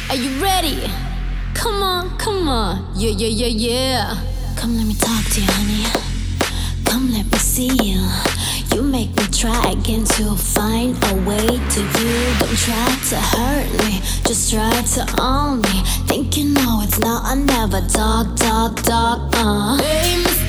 Are you ready? Come on, yeah, yeah, yeah, yeah. Come let me talk to you, honey. Come let me see you. You make me try again to find a way to you. Don't try to hurt me, just try to own me. Think you know it's now or never. Talk. Hey, Mr.